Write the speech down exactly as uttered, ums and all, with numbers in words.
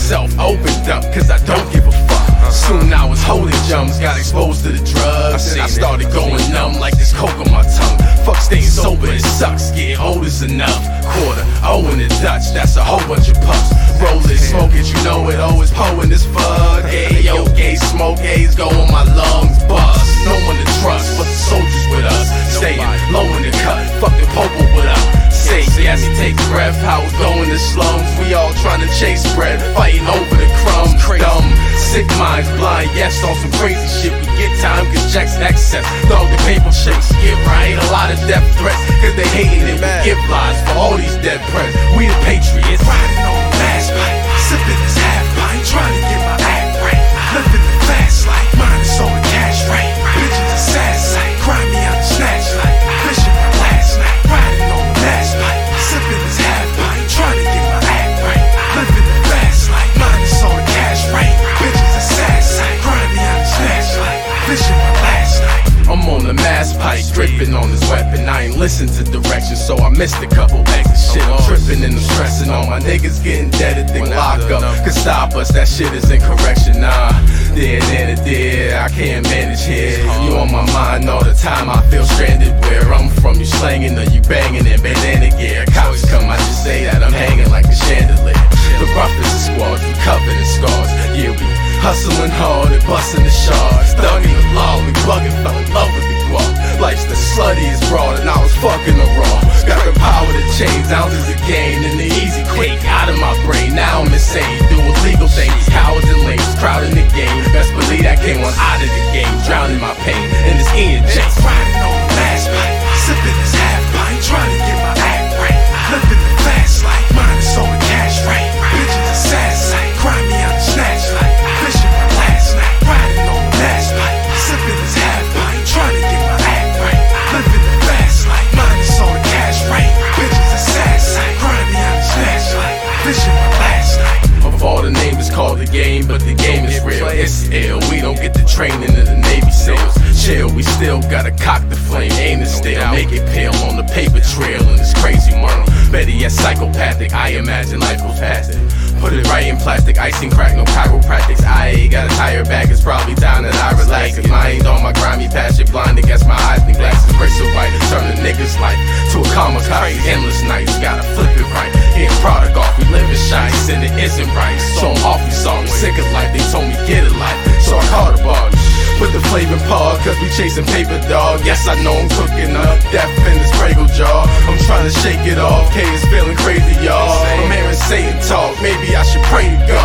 myself, opened up, cause I don't give a fuck. Soon I was holding jumps, got exposed to the drugs, and I started going numb like this coke on my tongue. Fuck staying sober, it sucks, getting old is enough. Quarter, oh in the Dutch, that's a whole bunch of puffs. Roll it, smoke it, you know it, always poeing this fuck. Hey, yo, gay smoke, A's go on my lungs, bust. No one to trust, but the soldiers with us. Staying low in the cut, fuck the popo with us. Say yes, he takes breath, how it go in the slums. We all trying to chase bread, fighting over the crumbs. Dumb, sick minds, blind, yes, on some crazy shit. We get time, cause checks excess. Dog the paper shakes, get right. A lot of death threats, cause they hating it. We give lies for all these dead press. We the patriots, riding on the mass pipe, sipping this half pint, trying to get my act right. Living the fast life, mine is all the cash right. Bitches a sad sight, grind me out the snatch light. Fishing my last night, riding on the mass pipe, sipping this half pint, trying to get my act right. Living the fast life, mine is all the cash right. Bitches a sad sight, grind me out the snatch light. Fishing my last night. I'm on the mass pipe, dripping on this weapon. I ain't listen to directions, so I missed a couple extra shit. I'm tripping and I'm stressing. All my niggas getting dead, think lock up could stop us. That shit is incorrection. Nah, there, there, there. I can't manage here. You on my mind all the time. I feel stranded where I'm from. You slanging or you banging in bandana gear. Cops come, I just say that I'm hanging like a chandelier. The roughest of squads, we covered in scars. Yeah, we hustling hard and busting the shards. Thugging the law, we bugging, fell in love with the guap. Life's the sluttiest broad and I was fucking her raw. Got the power to change, ounces of gain and the easy quick out of my brain. Now I'm insane, doing legal things, cowards and lames, crowding the game. Best believe I came on out of the game, drowning my pain. And it's Ian Jakes riding on the last pipe, sipping this half pint, trying to get my act right. Living the fast life, mine is all the cash right. Bitches a sad sight, grind me out the snatch light. Fishing my last night, riding on the last pipe, sipping this half pint, trying to get my act right. Living the fast life, mine is all the cash right. Bitches a sad sight, grind me out the snatch light. Fishing my last night. Of all the names it's called the game, but the game is real. It's ill, we don't get the training of the Navy SEALs. Chill, we still gotta cock the flame, aim to still make it pale on the paper trail in this crazy world. Better yet, psychopathic, I imagine life goes past it. Put it right in plastic, icing crack, no chiropractics. I got a tire bag, it's probably time that I relax. Cause mind on my grimy passion, blind against my eyes, and glasses break so white. Turn a nigga's life to a kamikaze. Endless nights, gotta flip it right. Here, product off, we live in shine, and it isn't right. So I'm awfully sorry, sick of life, they told me get a life. So I called a bar. Put the flavor in par, cause we chasing paper, dog. Yes, I know I'm cooking up death in this Prego jar. I'm trying to shake it off, K is feeling crazy, y'all. I'm hearing Satan talk, maybe I should pray to God.